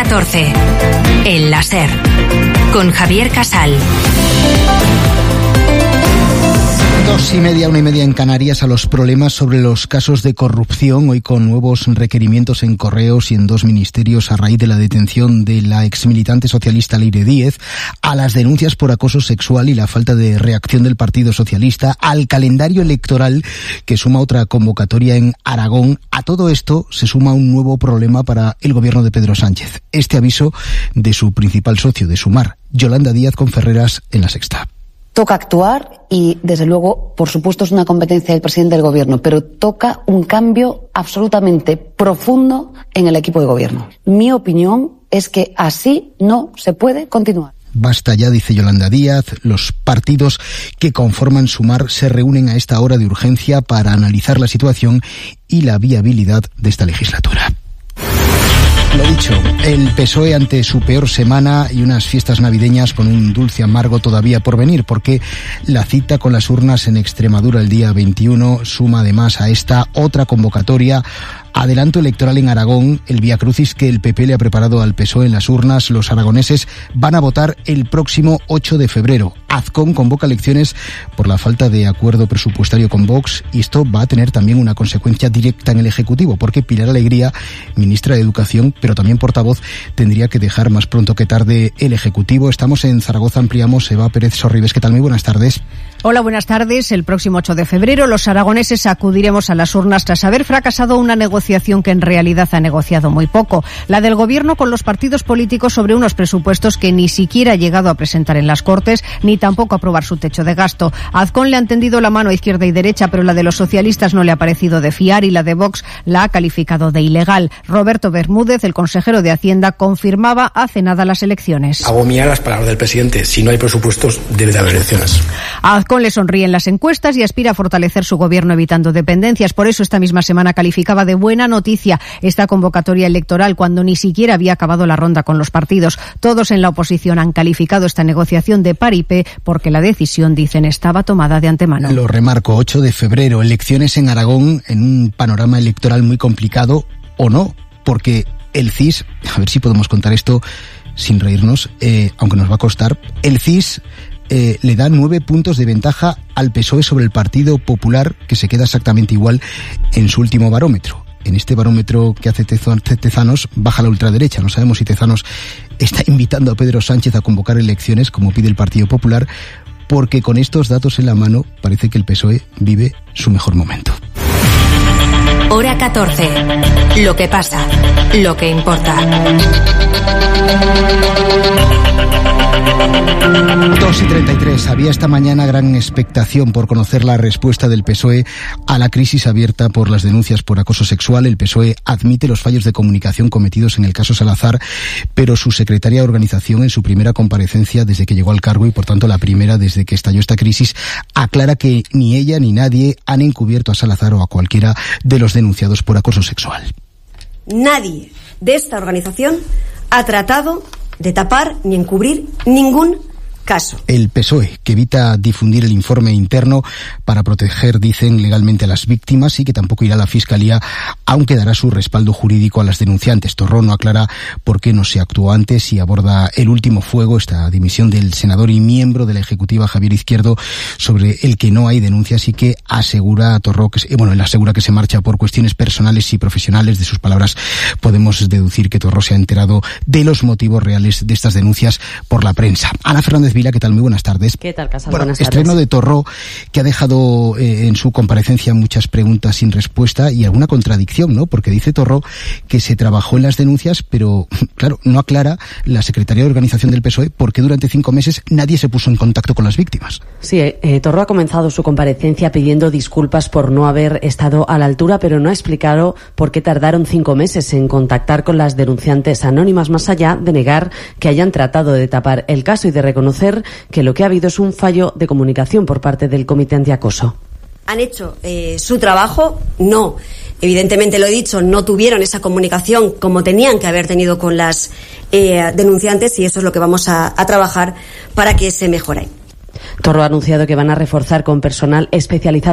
14. El láser. Con Javier Casal. 2:30, 1:30 en Canarias. A los problemas sobre los casos de corrupción, hoy con nuevos requerimientos en Correos y en 2 ministerios a raíz de la detención de la exmilitante socialista Leire Díez, a las denuncias por acoso sexual y la falta de reacción del Partido Socialista, al calendario electoral que suma otra convocatoria en Aragón. A todo esto se suma un nuevo problema para el gobierno de Pedro Sánchez. Este aviso de su principal socio de Sumar, Yolanda Díaz, con Ferreras en La Sexta. Toca actuar y, desde luego, por supuesto, es una competencia del presidente del Gobierno, pero toca un cambio absolutamente profundo en el equipo de gobierno. Mi opinión es que así no se puede continuar. Basta ya, dice Yolanda Díaz. Los partidos que conforman Sumar se reúnen a esta hora de urgencia para analizar la situación y la viabilidad de esta legislatura. Lo dicho, el PSOE ante su peor semana y unas fiestas navideñas con un dulce amargo todavía por venir, porque la cita con las urnas en Extremadura el día 21 suma además a esta otra convocatoria. Adelanto electoral en Aragón, el viacrucis que el PP le ha preparado al PSOE en las urnas. Los aragoneses van a votar el próximo 8 de febrero. Azcón convoca elecciones por la falta de acuerdo presupuestario con Vox, y esto va a tener también una consecuencia directa en el Ejecutivo, porque Pilar Alegría, ministra de Educación, pero también portavoz, tendría que dejar más pronto que tarde el Ejecutivo. Estamos en Zaragoza, ampliamos. Eva Pérez Sorribes, ¿qué tal? Muy buenas tardes. Hola, buenas tardes. El próximo 8 de febrero los aragoneses acudiremos a las urnas tras haber fracasado una negociación que en realidad ha negociado muy poco. La del Gobierno con los partidos políticos sobre unos presupuestos que ni siquiera ha llegado a presentar en las Cortes, ni tampoco a aprobar su techo de gasto. A Azcón le han tendido la mano a izquierda y derecha, pero la de los socialistas no le ha parecido de fiar y la de Vox la ha calificado de ilegal. Roberto Bermúdez, el consejero de Hacienda, confirmaba hace nada las elecciones. Hago mía las palabras del presidente. Si no hay presupuestos, debe de haber elecciones. A Azcón le sonríen las encuestas y aspira a fortalecer su gobierno evitando dependencias. Por eso esta misma semana calificaba de buena noticia esta convocatoria electoral cuando ni siquiera había acabado la ronda con los partidos. Todos en la oposición han calificado esta negociación de paripé porque la decisión, dicen, estaba tomada de antemano. Lo remarco, 8 de febrero, elecciones en Aragón en un panorama electoral muy complicado, ¿o no? Porque el CIS, a ver si podemos contar esto sin reírnos, aunque nos va a costar, el CIS le da 9 puntos de ventaja al PSOE sobre el Partido Popular, que se queda exactamente igual en su último barómetro. En este barómetro que hace Tezanos baja la ultraderecha. No sabemos si Tezanos está invitando a Pedro Sánchez a convocar elecciones, como pide el Partido Popular, porque con estos datos en la mano parece que el PSOE vive su mejor momento. Hora 14. Lo que pasa, lo que importa. 2:33. Había esta mañana gran expectación por conocer la respuesta del PSOE a la crisis abierta por las denuncias por acoso sexual. El PSOE admite los fallos de comunicación cometidos en el caso Salazar, pero su secretaria de organización, en su primera comparecencia desde que llegó al cargo y por tanto la primera desde que estalló esta crisis, aclara que ni ella ni nadie han encubierto a Salazar o a cualquiera de los denunciados por acoso sexual. Nadie de esta organización ha tratado de tapar ni encubrir ningún caso. El PSOE, que evita difundir el informe interno para proteger, dicen, legalmente a las víctimas, y que tampoco irá a la Fiscalía, aunque dará su respaldo jurídico a las denunciantes. Torró no aclara por qué no se actuó antes y aborda el último fuego, esta dimisión del senador y miembro de la Ejecutiva Javier Izquierdo, sobre el que no hay denuncias, y que asegura a Torró que él asegura que se marcha por cuestiones personales y profesionales. De sus palabras podemos deducir que Torró se ha enterado de los motivos reales de estas denuncias por la prensa. Ana Fernández Vila, ¿qué tal? Muy buenas tardes. ¿Qué tal, Casal? Bueno, Buenas tardes. Estreno de Torró, que ha dejado en su comparecencia muchas preguntas sin respuesta y alguna contradicción, ¿no? Porque dice Torró que se trabajó en las denuncias, pero, claro, no aclara la Secretaría de Organización del PSOE por qué durante 5 meses nadie se puso en contacto con las víctimas. Sí, Torró ha comenzado su comparecencia pidiendo disculpas por no haber estado a la altura, pero no ha explicado por qué tardaron 5 meses en contactar con las denunciantes anónimas, más allá de negar que hayan tratado de tapar el caso y de reconocer que lo que ha habido es un fallo de comunicación por parte del Comité Antiacoso. Han hecho su trabajo, no, evidentemente lo he dicho, no tuvieron esa comunicación como tenían que haber tenido con las denunciantes, y eso es lo que vamos a trabajar para que se mejore. Torró ha anunciado que van a reforzar con personal especializado